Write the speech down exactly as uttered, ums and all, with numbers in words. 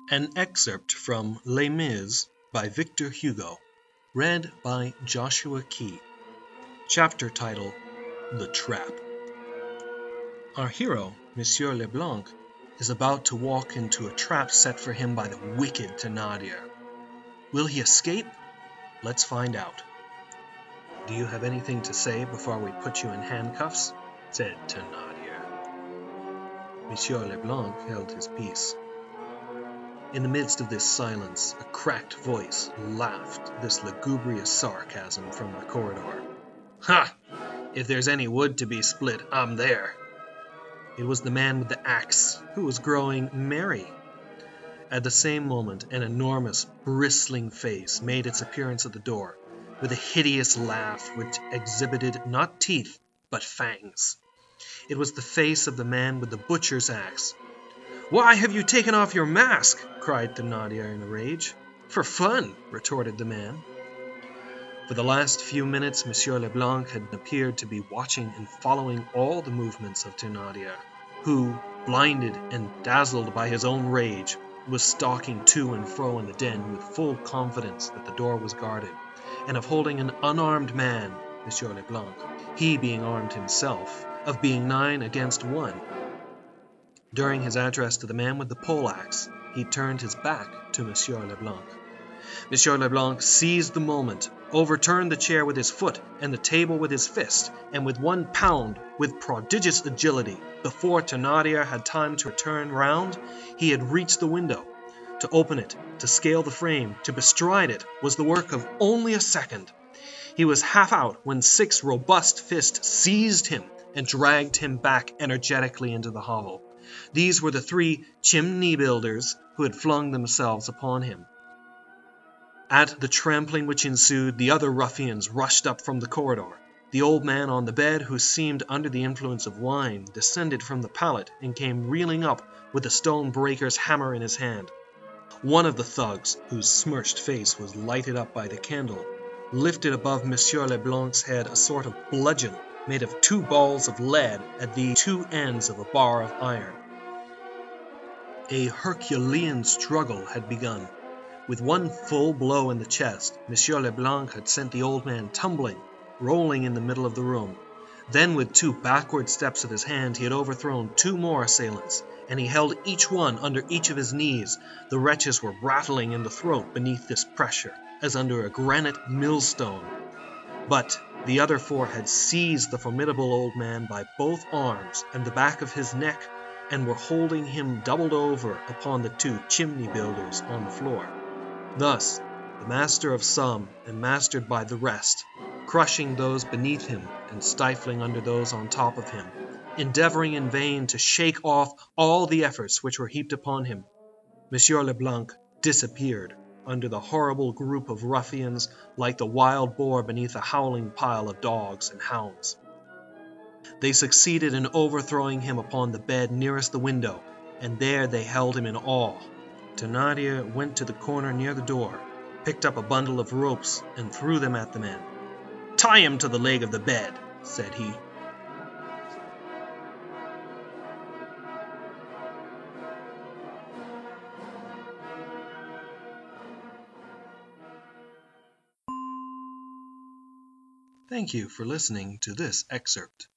An excerpt from Les Mis by Victor Hugo, read by Joshua Key. Chapter title, The Trap. Our hero, Monsieur Leblanc, is about to walk into a trap set for him by the wicked Thénardier. Will he escape? Let's find out. Do you have anything to say before we put you in handcuffs? Said Thénardier. Monsieur Leblanc held his peace. In the midst of this silence, a cracked voice laughed this lugubrious sarcasm from the corridor. Ha! If there's any wood to be split, I'm there. It was the man with the axe, who was growing merry. At the same moment, an enormous, bristling face made its appearance at the door, with a hideous laugh which exhibited not teeth, but fangs. It was the face of the man with the butcher's axe. "Why have you taken off your mask?" cried Thénardier in a rage. "For fun," retorted the man. For the last few minutes Monsieur Leblanc had appeared to be watching and following all the movements of Thénardier, who, blinded and dazzled by his own rage, was stalking to and fro in the den with full confidence that the door was guarded, and of holding an unarmed man, Monsieur Leblanc, he being armed himself, of being nine against one. During his address to the man with the pole-axe, he turned his back to Monsieur Leblanc. Monsieur Leblanc seized the moment, overturned the chair with his foot and the table with his fist, and with one pound, with prodigious agility, before Thénardier had time to turn round, he had reached the window. To open it, to scale the frame, to bestride it, was the work of only a second. He was half out when six robust fists seized him and dragged him back energetically into the hovel. These were the three chimney-builders who had flung themselves upon him. At the trampling which ensued, the other ruffians rushed up from the corridor. The old man on the bed, who seemed under the influence of wine, descended from the pallet and came reeling up with the stone breaker's hammer in his hand. One of the thugs, whose smirched face was lighted up by the candle, lifted above Monsieur Leblanc's head a sort of bludgeon made of two balls of lead at the two ends of a bar of iron. A Herculean struggle had begun. With one full blow in the chest, Monsieur Leblanc had sent the old man tumbling, rolling in the middle of the room. Then with two backward steps of his hand he had overthrown two more assailants, and he held each one under each of his knees. The wretches were rattling in the throat beneath this pressure, as under a granite millstone. But the other four had seized the formidable old man by both arms and the back of his neck, and were holding him doubled over upon the two chimney-builders on the floor. Thus, the master of some and mastered by the rest, crushing those beneath him and stifling under those on top of him, endeavoring in vain to shake off all the efforts which were heaped upon him, Monsieur Leblanc disappeared under the horrible group of ruffians like the wild boar beneath a howling pile of dogs and hounds. They succeeded in overthrowing him upon the bed nearest the window, and there they held him in awe. Thénardier went to the corner near the door, picked up a bundle of ropes, and threw them at the men. "Tie him to the leg of the bed," said he. Thank you for listening to this excerpt.